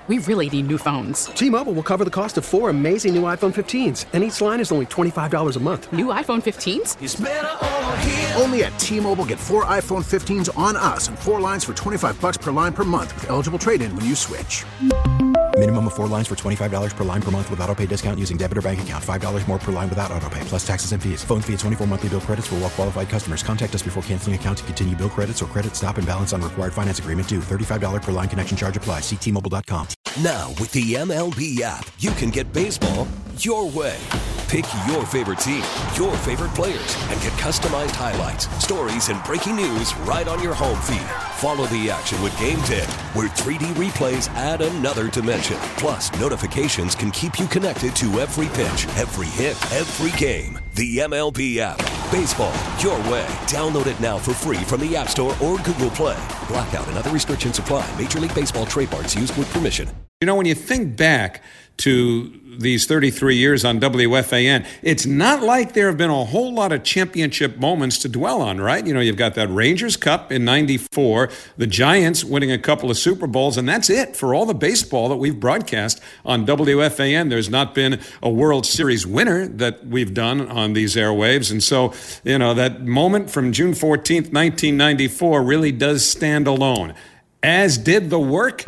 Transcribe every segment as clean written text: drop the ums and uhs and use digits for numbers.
We really need new phones. T-Mobile will cover the cost of 4 amazing new iPhone 15s, and each line is only $25 a month. New iPhone 15s? It's better over here. Only at T-Mobile, get 4 iPhone 15s on us and 4 lines for $25 per line per month with eligible trade-in when you switch. Minimum of 4 lines for $25 per line per month with autopay discount using debit or bank account. $5 more per line without autopay, plus taxes and fees. Phone fee at 24 monthly bill credits for well-qualified customers. Contact us before canceling account to continue bill credits or credit stop and balance on required finance agreement due. $35 per line connection charge applies. See T-Mobile.com. Now, with the MLB app, you can get baseball your way. Pick your favorite team, your favorite players, and get customized highlights, stories, and breaking news right on your home feed. Follow the action with Game Day, where 3D replays add another dimension. Plus, notifications can keep you connected to every pitch, every hit, every game. The MLB app. Baseball your way. Download it now for free from the App Store or Google Play. Blackout and other restrictions apply. Major League Baseball trademarks used with permission. You know, when you think back to these 33 years on WFAN, it's not like there have been a whole lot of championship moments to dwell on, right? You know, you've got that Rangers Cup in '94, the Giants winning a couple of Super Bowls, and that's it for all the baseball that we've broadcast on WFAN. There's not been a World Series winner that we've done on these airwaves. And so, you know, that moment from June 14th, 1994 really does stand alone, as did the work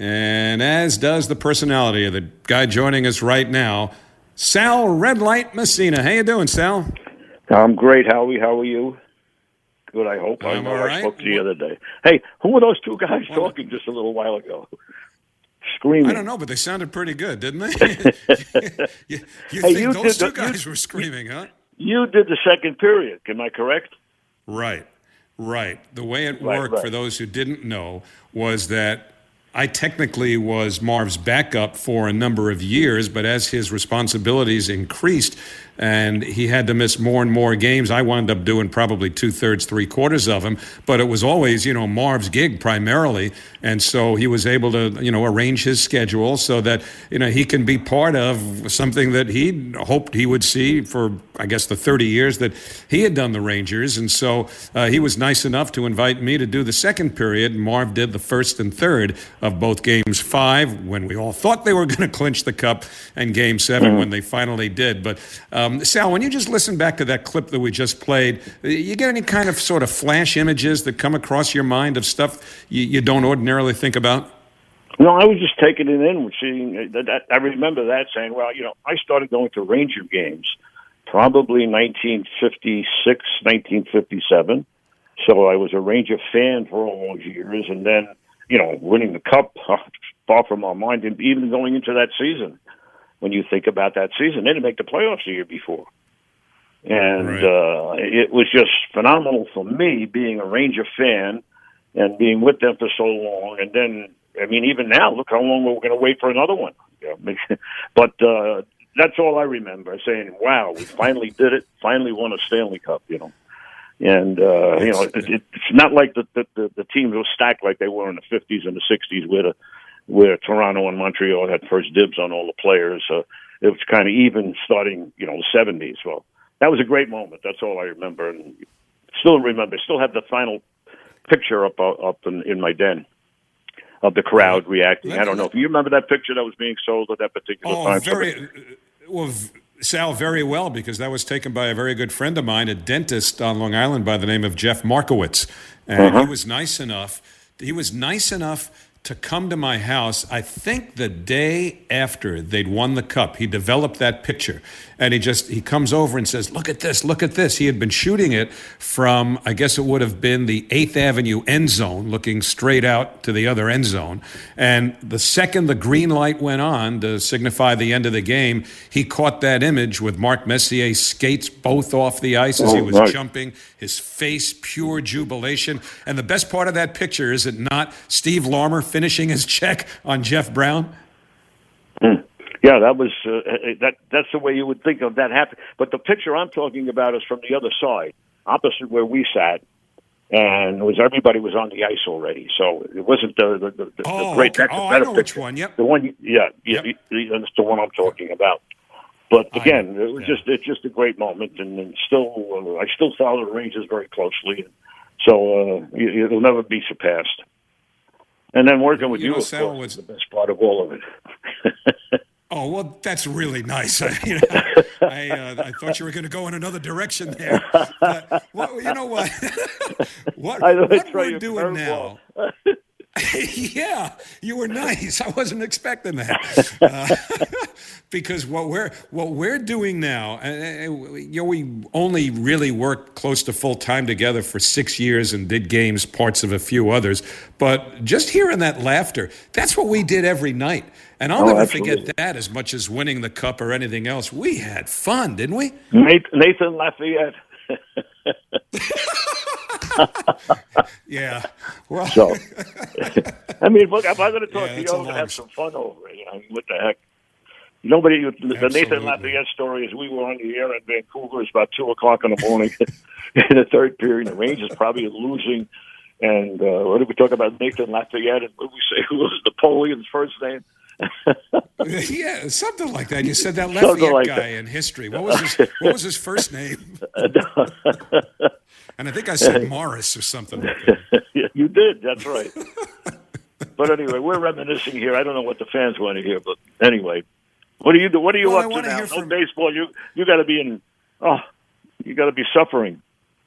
and as does the personality of the guy joining us right now, Sal Red Light Messina. How you doing, Sal? I'm great, Howie. How are you? Good, I hope. I know I spoke to you the other day. Hey, who were those two guys talking just a little while ago? Screaming. I don't know, but they sounded pretty good, didn't they? you think those two guys were screaming, huh? You did the second period. Am I correct? Right. The way it worked, for those who didn't know, was that I technically was Marv's backup for a number of years, but as his responsibilities increased and he had to miss more and more games, I wound up doing probably 2/3, 3/4 of them. But it was always, you know, Marv's gig primarily. And so he was able to, you know, arrange his schedule so that, you know, he can be part of something that he hoped he would see for, I guess, the 30 years that he had done the Rangers. And so he was nice enough to invite me to do the second period. Marv did the first and third of both Games 5 when we all thought they were going to clinch the cup, and Game 7 when they finally did. But Sal, when you just listen back to that clip that we just played, you get any kind of sort of flash images that come across your mind of stuff you don't ordinarily think about? No, I was just taking it in, seeing that. I remember that, saying, well, you know, I started going to Ranger games probably 1956, 1957. So I was a Ranger fan for all those years, and then, you know, winning the Cup, far from our mind, and even going into that season. When you think about that season, they didn't make the playoffs the year before. And it was just phenomenal for me being a Ranger fan and being with them for so long. And then, I mean, even now, look how long we're going to wait for another one. But that's all I remember, saying, wow, we finally did it, finally won a Stanley Cup, you know. And, you know, it's not like the teams were stacked like they were in the 50s and the 60s where Toronto and Montreal had first dibs on all the players. It was kind of even starting, you know, the 70s. Well, that was a great moment. That's all I remember. And still have the final picture up in my den of the crowd reacting. I don't know if you remember that picture that was being sold at that particular time. Sal, very well, because that was taken by a very good friend of mine, a dentist on Long Island by the name of Jeff Markowitz. And he was nice enough to come to my house, I think the day after they'd won the Cup. He developed that picture, and he comes over and says, look at this. He had been shooting it from, I guess it would have been the 8th Avenue end zone, looking straight out to the other end zone. And the second the green light went on to signify the end of the game, he caught that image with Mark Messier's skates both off the ice as he was jumping, his face pure jubilation. And the best part of that picture, is it not Steve Larmer finishing his check on Jeff Brown? Yeah, that was that's the way you would think of that happen. But the picture I'm talking about is from the other side, opposite where we sat, and everybody was on the ice already. So it wasn't the great. Okay. That's a better I know picture. which one. Yep. The one, that's the one I'm talking about. But again, it's just a great moment, and still, I still follow the Rangers very closely. So it'll never be surpassed. And then working with you, of Sal, course, was the best part of all of it. Oh, well, that's really nice. I thought you were going to go in another direction there. But, well, you know what? what we're doing now. Yeah, you were nice. I wasn't expecting that. Because what we're doing now, we only really worked close to full time together for 6 years and did games, parts of a few others. But just hearing that laughter, that's what we did every night. And I'll never forget that as much as winning the cup or anything else. We had fun, didn't we? Nathan Lafayette. Yeah. Well, so, I mean, look, if I'm going to talk to you, I'm going to have some fun over it. What the heck? Nobody. The Nathan Lafayette story is we were on the air in Vancouver. It's about 2:00 in the morning in the third period. The Rangers probably losing. And what did we talk about? Nathan Lafayette. And what did we say? Who was Napoleon's first name? Yeah, something like that. You said that Lafayette guy in history. What was his first name? And I think I said Morris or something like that. Yeah, you did. That's right. But anyway, we're reminiscing here. I don't know what the fans want to hear, but anyway, what are you up to now? No baseball. You got to be in. Oh, you got to be suffering.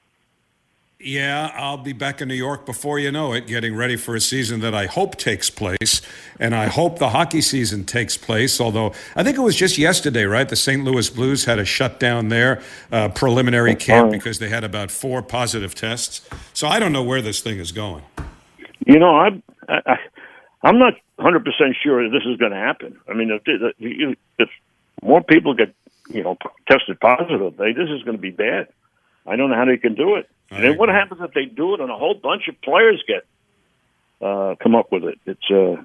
Yeah, I'll be back in New York before you know it, getting ready for a season that I hope takes place, and I hope the hockey season takes place, although I think it was just yesterday, right? The St. Louis Blues had to shut down their preliminary camp because they had about 4 positive tests. So I don't know where this thing is going. You know, I'm not 100% sure this is going to happen. I mean, if more people get, tested positive, this is going to be bad. I don't know how they can do it. And then what happens if they do it and a whole bunch of players come up with it? It's a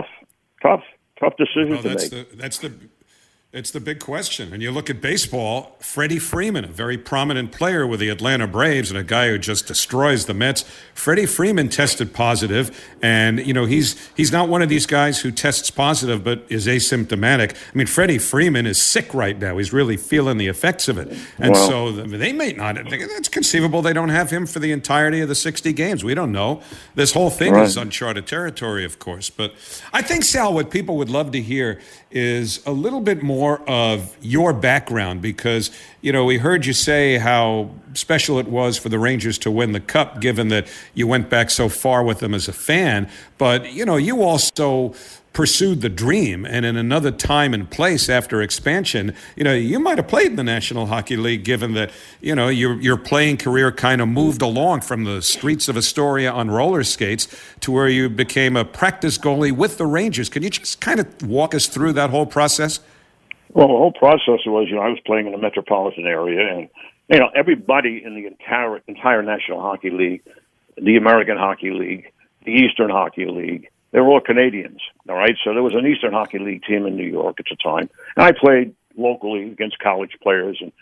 tough decision to make. It's the big question. And you look at baseball, Freddie Freeman, a very prominent player with the Atlanta Braves and a guy who just destroys the Mets. Freddie Freeman tested positive, and he's not one of these guys who tests positive but is asymptomatic. I mean, Freddie Freeman is sick right now. He's really feeling the effects of it. And so they may not. It's conceivable they don't have him for the entirety of the 60 games. We don't know. This whole thing is uncharted territory, of course. But I think, Sal, what people would love to hear is a little bit more of your background, because we heard you say how special it was for the Rangers to win the Cup, given that you went back so far with them as a fan. But you also pursued the dream, and in another time and place after expansion, you might have played in the National Hockey League, given that your playing career kind of moved along from the streets of Astoria on roller skates to where you became a practice goalie with the Rangers. Can you just kind of walk us through that whole process? Well, the whole process was, I was playing in the metropolitan area, and everybody in the entire National Hockey League, the American Hockey League, the Eastern Hockey League, they were all Canadians, all right? So there was an Eastern Hockey League team in New York at the time. And I played locally against college players. And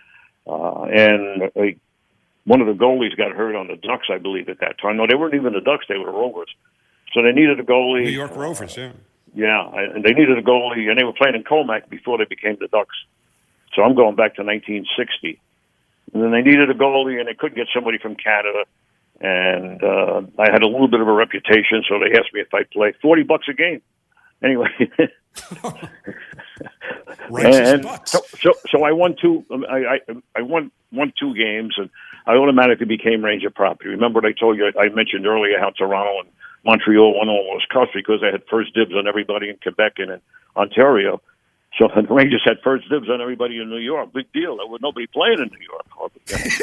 one of the goalies got hurt on the Ducks, I believe, at that time. No, they weren't even the Ducks. They were Rovers. So they needed a goalie. New York Rovers, yeah. Yeah, and they needed a goalie, and they were playing in Comac before they became the Ducks. So I'm going back to 1960. And then they needed a goalie, and they couldn't get somebody from Canada. And I had a little bit of a reputation, so they asked me if I'd play $40 a game. Anyway, and so I won two. I won 2 games, and I automatically became Ranger property. Remember what I told you? I mentioned earlier how Toronto and Montreal won all those cups because they had first dibs on everybody in Quebec and in Ontario. So the Rangers had first dibs on everybody in New York. Big deal. There was nobody playing in New York.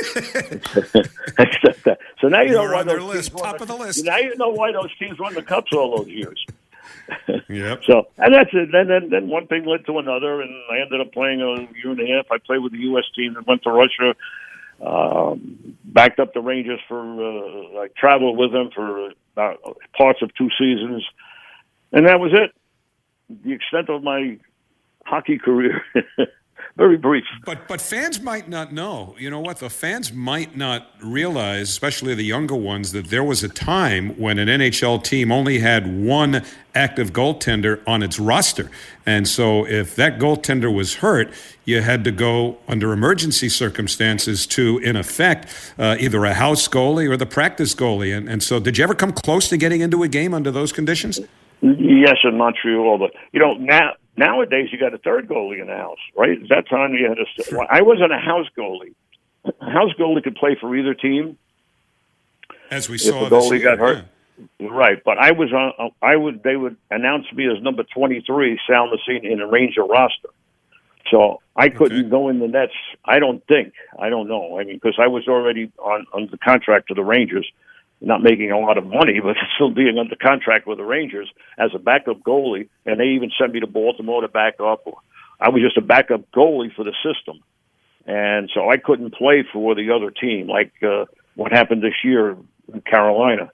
So now you know why those teams top of the list. Now you know why those teams won the cups all those years. Yep. So, and that's it. Then one thing led to another, and I ended up playing a year and a half. I played with the U.S. team and went to Russia. Backed up the Rangers for. I traveled with them for parts of 2 seasons, and that was it. The extent of my hockey career. Very brief. But fans might not know. You know what? The fans might not realize, especially the younger ones, that there was a time when an NHL team only had one active goaltender on its roster. And so if that goaltender was hurt, you had to go under emergency circumstances to, in effect, either a house goalie or the practice goalie. And so did you ever come close to getting into a game under those conditions? Yes, in Montreal. But, nowadays you got a third goalie in the house, right? At that time you had I wasn't a house goalie. A house goalie could play for either team. As we saw, if the goalie got hurt. Yeah. Right, but I was on. They would announce me as number 23, Sal Messina, in a Ranger roster. So I couldn't go in the nets. I don't know. I mean, because I was already on the contract to the Rangers, not making a lot of money, but still being under contract with the Rangers as a backup goalie. And they even sent me to Baltimore to back up. I was just a backup goalie for the system. And so I couldn't play for the other team, like what happened this year in Carolina.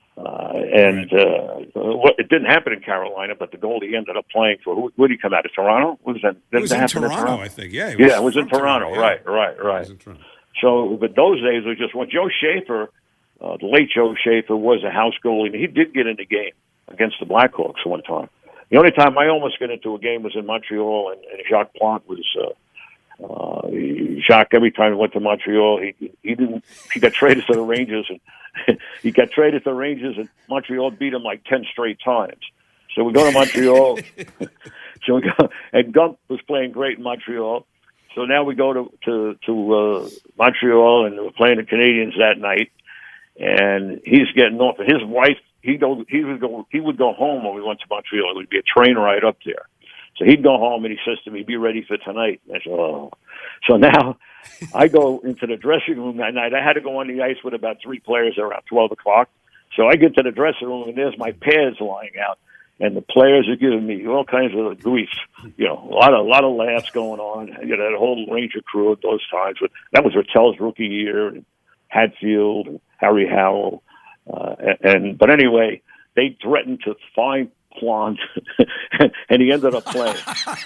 It didn't happen in Carolina, but the goalie ended up playing for, who did he come out of, Toronto? It was in Toronto, I think. Yeah, it was in Toronto. Right. So, but those days were just when Joe Schaefer, the late Joe Schaefer, was a house goalie. He did get in the game against the Blackhawks one time. The only time I almost got into a game was in Montreal, and Jacques Plante was Jacques. Every time he went to Montreal, he got traded to the Rangers, and he got traded to the Rangers, and Montreal beat him like 10 straight times. So we go to Montreal. And Gump was playing great in Montreal. So now we go to Montreal, and we're playing the Canadiens that night. And he's getting off. His wife, he would go home when we went to Montreal. It would be a train ride up there. So he'd go home, and he says to me, "Be ready for tonight." And I said, "Oh." So now I go into the dressing room that night. I had to go on the ice with about 3 players around 12 o'clock. So I get to the dressing room, and there's my pads lying out. And the players are giving me all kinds of grief. A lot of laughs going on. That whole Ranger crew at those times. But that was Rattel's rookie year, and Hatfield, and Harry Howell. But anyway, they threatened to fine Plante, and he ended up playing.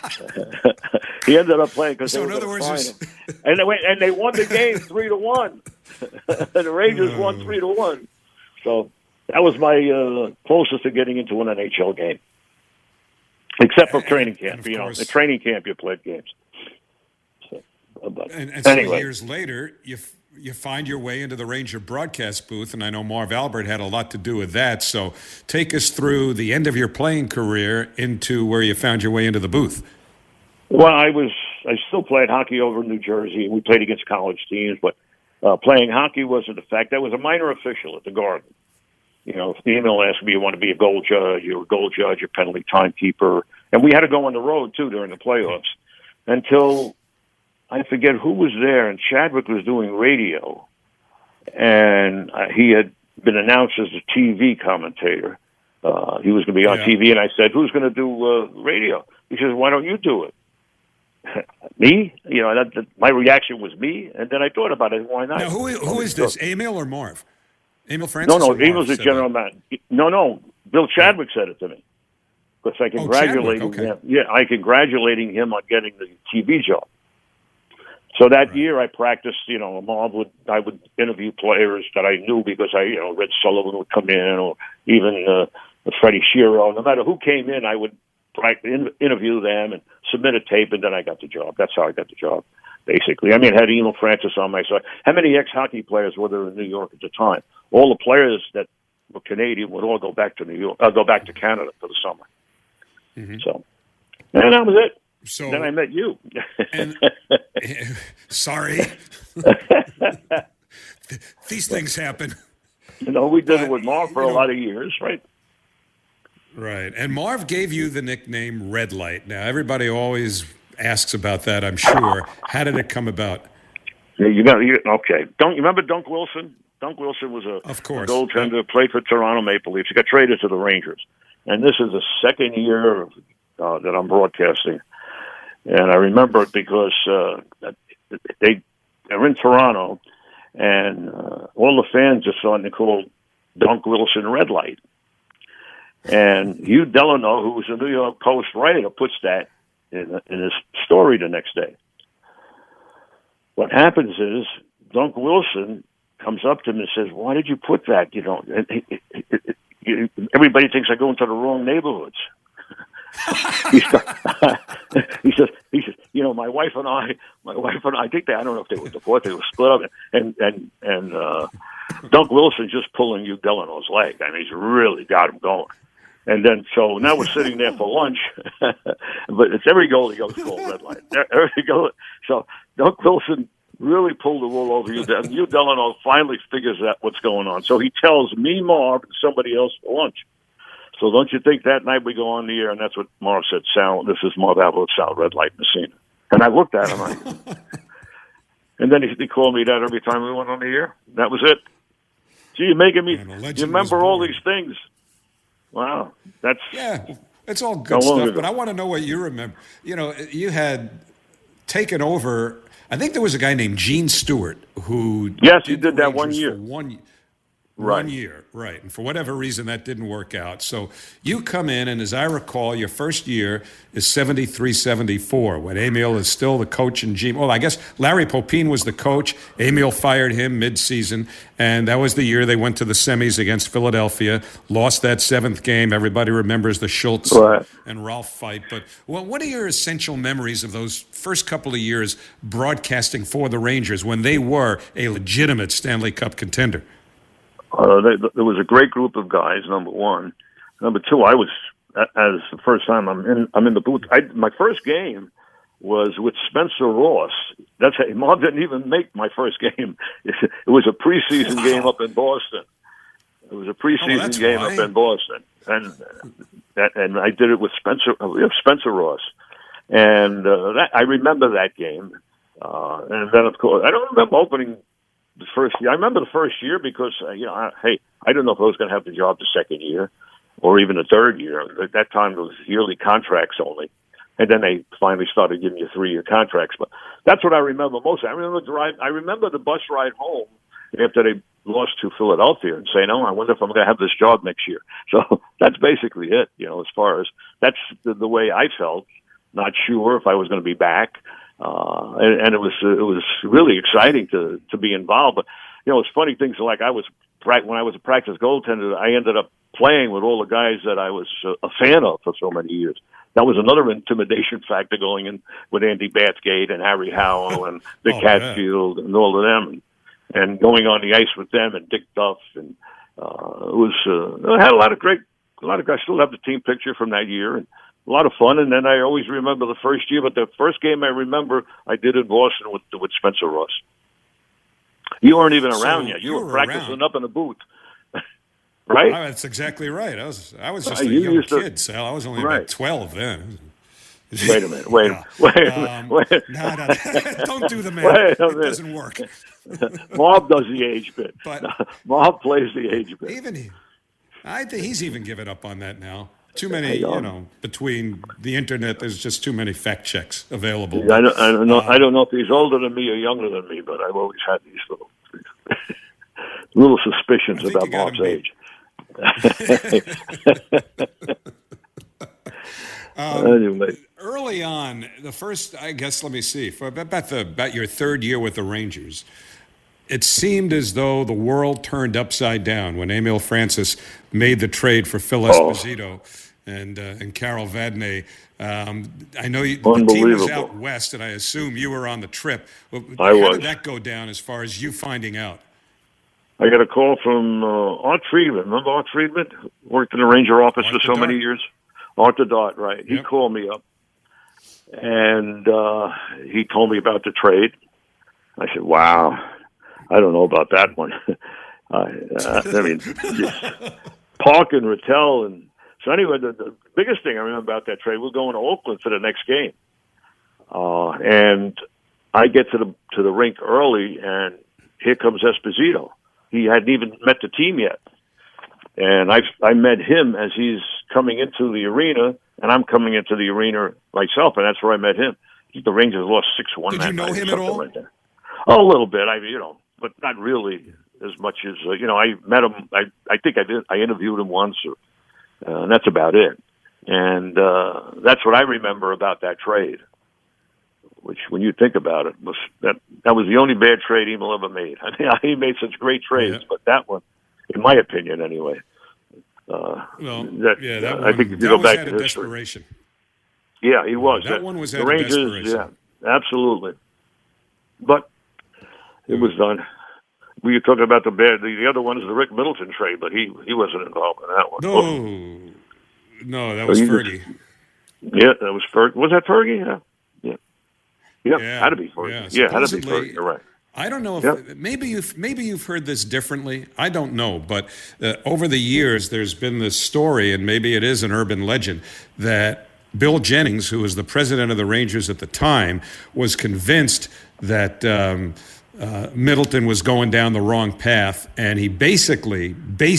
He ended up playing because they were going to fine him. And they won the game 3-1. The Rangers won 3-1. So that was my closest to getting into an NHL game, except for training camp. At training camp you played games. So, and so anyway, years later, you find your way into the Ranger broadcast booth, and I know Marv Albert had a lot to do with that. So take us through the end of your playing career into where you found your way into the booth. Well, I still played hockey over in New Jersey. We played against college teams, but playing hockey wasn't a fact. I was a minor official at the Garden. If the email asked me, you want to be a goal judge, you're a goal judge, you're penalty timekeeper. And we had to go on the road, too, during the playoffs until I forget who was there, and Chadwick was doing radio, and he had been announced as a TV commentator. He was going to be on TV, and I said, "Who's going to do radio?" He says, "Why don't you do it?" Me? My reaction was me, and then I thought about it. Why not? Now, who is this, Emil or Marv? Emil Francis? No, Emil's the general man. No, Bill Chadwick said it to me. Because I congratulated him. Yeah, I congratulating him on getting the TV job. So that year I practiced, I would interview players that I knew because Red Sullivan would come in, or even Freddie Shero. No matter who came in, I would interview them and submit a tape, and then I got the job. That's how I got the job, basically. I mean, I had Emil Francis on my side. How many ex-hockey players were there in New York at the time? All the players that were Canadian would all go back to New York, go back to Canada for the summer. Mm-hmm. So, and that was it. So then I met you. Sorry. These things happen. We did it with Marv for a lot of years, right? Right. And Marv gave you the nickname Red Light. Now, everybody always asks about that, I'm sure. How did it come about? Yeah, okay. Don't you remember Dunk Wilson? Dunk Wilson was a goaltender, played for Toronto Maple Leafs. He got traded to the Rangers. And this is the second year that I'm broadcasting. And I remember it because they're in Toronto, and all the fans are starting to call Dunk Wilson Red Light. And Hugh Delano, who was a New York Post writer, puts that in his story the next day. What happens is Dunk Wilson comes up to him and says, "Why did you put that? You know, everybody thinks I go into the wrong neighborhoods." he says, you know, my wife and I think I don't know if they were divorced, they were split up, and Dunk Wilson just pulling Hugh Delano's leg. I mean, he's really got him going. And then, so now we're sitting there for lunch, but it's every goal he goes full red light. Every goal. So Dunk Wilson really pulled the wool over Hugh Delano. Hugh Delano finally figures out what's going on. So he tells me, Marv, and somebody else for lunch. So don't you think that night we go on the air, and that's what Marv said, Sal, this is Marv Albert, Sal Red Light Messina. And I looked at him, and then he called me that every time we went on the air. That was it. Gee, you're making me, you remember all these things. Wow. Yeah, it's all good stuff, but I want to know what you remember. You know, you had taken over, I think there was a guy named Gene Stewart who... Yes, he did that 1 year. Right. 1 year, right. And for whatever reason, that didn't work out. So you come in, and as I recall, your first year is 73-74, when Emil is still the coach and Gene. Well, I guess Larry Popine was the coach. Emil fired him mid-season, and that was the year they went to the semis against Philadelphia, lost that seventh game. Everybody remembers the Schultz and Ralph fight. But what are your essential memories of those first couple of years broadcasting for the Rangers when they were a legitimate Stanley Cup contender? There was a great group of guys. Number one, number two. I was, as the first time I'm in the booth. My first game was with Spencer Ross. Marv didn't even make my first game. It was a preseason game up in Boston. It was a preseason game up in Boston, and I did it with Spencer Ross, and I remember that game. And then, of course, I don't remember opening the first year. I remember the first year because, I didn't know if I was going to have the job the second year or even the third year. At that time, it was yearly contracts only. And then they finally started giving you 3-year contracts. But that's what I remember most. I remember the bus ride home after they lost to Philadelphia and saying, "Oh, I wonder if I'm going to have this job next year." So that's basically it, as far as that's the way I felt. Not sure if I was going to be back. And it was really exciting to be involved. But, it's funny things like when I was a practice goaltender, I ended up playing with all the guys that I was a fan of for so many years. That was another intimidation factor going in with Andy Bathgate and Harry Howell and Dick Hatfield and all of them, and going on the ice with them and Dick Duff, and I had a lot of guys. Still have the team picture from that year, and a lot of fun. And then I always remember the first year, but the first game I remember I did in Boston with Spencer Ross. You weren't even around yet. You were practicing up in the booth. Right? Oh, that's exactly right. I was just a young kid, Sal. I was only about 12 then. Wait a minute. Wait. No, don't do the math. It doesn't work. Marv does the age bit. But Marv plays the age bit. I think he's even given up on that now. Too many, between the internet, there's just too many fact checks available. I don't know if he's older than me or younger than me, but I've always had these little suspicions about Marv's age. Anyway. Early on, the first, I guess, let me see, for about your third year with the Rangers, it seemed as though the world turned upside down when Emil Francis made the trade for Phil Esposito and Carol Vadnais. I know the team was out west, and I assume you were on the trip. How did that go down as far as you finding out? I got a call from Art Friedman. Remember Art Friedman? Worked in the Ranger office for so many years. Arthur Dart, right. Yep. He called me up, and he told me about the trade. I said, wow, I don't know about that one. Park and Rattel. And so anyway, the biggest thing I remember about that trade, we're going to Oakland for the next game. And I get to the rink early, and here comes Esposito. He hadn't even met the team yet. And I met him as he's coming into the arena, and I'm coming into the arena myself, and that's where I met him. The Rangers lost 6-1. Did you know him at all? Like that. Oh, a little bit, but not really as much as I met him. I think I did. I interviewed him once, and that's about it. And that's what I remember about that trade, which, when you think about it, was that was the only bad trade Emil ever made. I mean, he made such great trades, but that one, in my opinion anyway, that I think if you go back to history. Desperation. Yeah, he was. That one was the out Rangers, of desperation. Yeah, absolutely. But it was done. We were talking about the other one is the Rick Middleton trade, but he wasn't involved in that one. No, that was Fergie. Yeah, that was Fergie. Was that Fergie? Yeah, had to be Fergie. Yeah, had to be Fergie. You're right. I don't know if maybe you've heard this differently. I don't know, but over the years there's been this story, and maybe it is an urban legend, that Bill Jennings, who was the president of the Rangers at the time, was convinced that Middleton was going down the wrong path, and he basically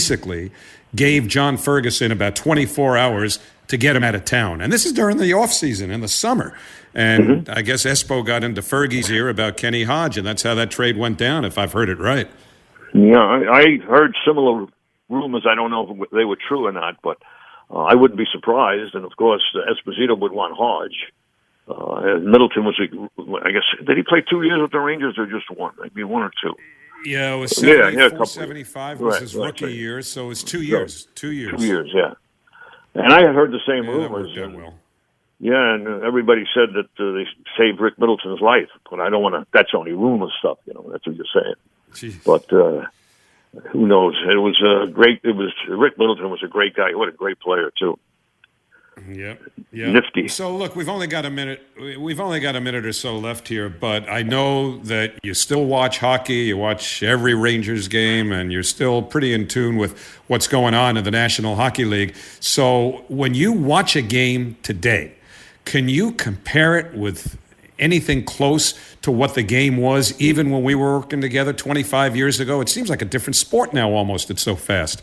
gave John Ferguson about 24 hours to get him out of town. And this is during the offseason in the summer. And I guess Espo got into Fergie's ear about Kenny Hodge, and that's how that trade went down, if I've heard it right. Yeah, I heard similar rumors. I don't know if they were true or not, but I wouldn't be surprised. And, of course, Esposito would want Hodge. And Middleton was, I guess, did he play 2 years with the Rangers or just one? Maybe 1 or 2. Yeah, it was 74, 75 was his rookie right. year, so it was 2 years. 2 years. 2 years, yeah. And I had heard the same rumors. That worked out well. Yeah, and everybody said that they saved Rick Middleton's life, but I don't want to. That's only rumor stuff, That's what you're saying. Jeez. But who knows? It was great. Rick Middleton was a great guy. What a great player too. Yeah. Nifty. So look, we've only got a minute or so left here, but I know that you still watch hockey. You watch every Rangers game, and you're still pretty in tune with what's going on in the National Hockey League. So when you watch a game today, can you compare it with anything close to what the game was, even when we were working together 25 years ago? It seems like a different sport now almost. It's so fast.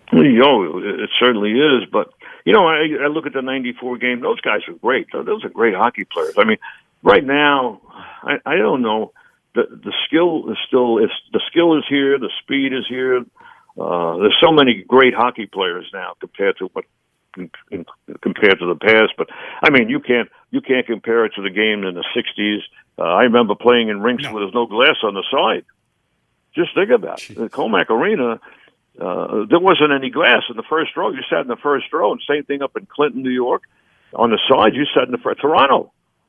It certainly is, but I look at the '94 game. Those guys were great. Those are great hockey players. I mean, right now, I don't know. The skill is the skill is here. The speed is here. There's so many great hockey players now compared to the past. But I mean, you can't compare it to the game in the '60s. I remember playing in rinks where there's no glass on the side. Just think about it. The Comac Arena. There wasn't any glass in the first row. You sat in the first row, and same thing up in Clinton, New York. On the side, you sat in the front. Toronto,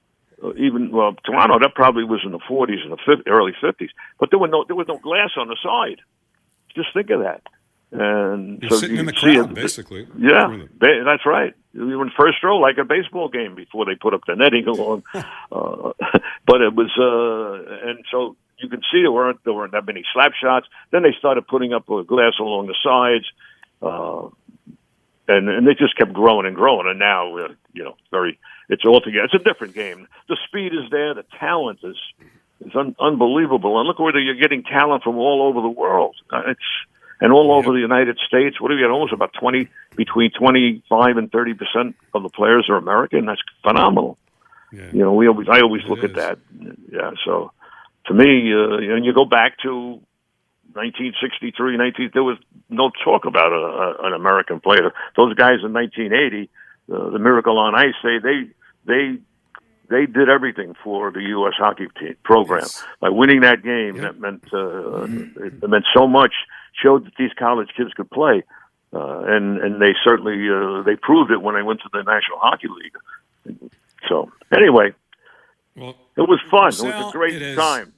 Toronto, that probably was in the 40s and the early 50s. But there was no glass on the side. Just think of that. And you're so sitting in the crowd, basically. Yeah, that's right. You were in first row like a baseball game before they put up the netting along. But it was, and so. You can see there weren't that many slap shots. Then they started putting up a glass along the sides, and they just kept growing and growing. And now, it's all together. It's a different game. The speed is there. The talent is unbelievable. And look where you're getting talent from all over the world. And all over the United States. What do you get? Almost about between 25 and 30% of the players are American. That's phenomenal. Yeah. I always look at that. Yeah. So. To me, and you go back to 1963, there was no talk about an American player. Those guys in 1980, the Miracle on Ice, they did everything for the U.S. hockey team program. By winning that game, that meant it meant so much. Showed that these college kids could play, and they certainly they proved it when they went to the National Hockey League. So anyway. Well, it was fun. Sal, it was a great time.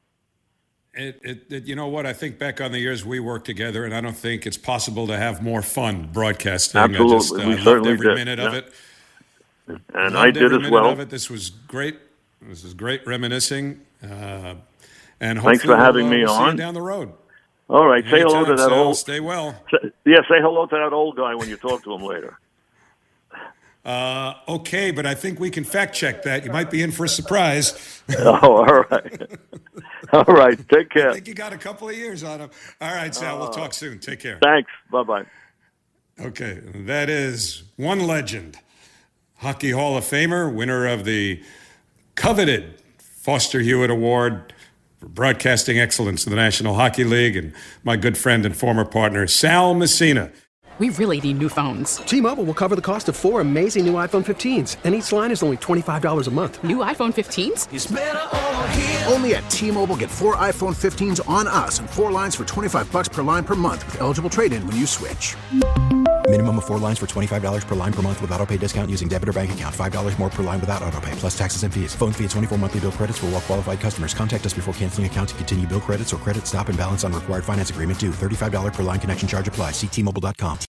You know what? I think back on the years we worked together, and I don't think it's possible to have more fun broadcasting. Absolutely. I loved every minute of it. And I did as well. This was great. This is great reminiscing. And thanks for having me on. On. See you down the road. All right. Say hello to that old. Stay well. Say hello to that old guy when you talk to him later. Okay, but I think we can fact check that. You might be in for a surprise. All right. All right. Take care. I think you got a couple of years on him. All right, Sal. We'll talk soon. Take care. Thanks. Bye-bye. Okay. That is one legend. Hockey Hall of Famer, winner of the coveted Foster Hewitt Award for Broadcasting Excellence in the National Hockey League, and my good friend and former partner, Sal Messina. We really need new phones. T-Mobile will cover the cost of 4 amazing new iPhone 15s, and each line is only $25 a month. New iPhone 15s? It's better over here. Only at T-Mobile, get 4 iPhone 15s on us and 4 lines for $25 per line per month with eligible trade-in when you switch. Minimum of 4 lines for $25 per line per month with autopay discount using debit or bank account. $5 more per line without autopay, plus taxes and fees. Phone fee at 24 monthly bill credits for well-qualified customers. Contact us before canceling account to continue bill credits or credit stop and balance on required finance agreement due. $35 per line connection charge applies. See T-Mobile.com.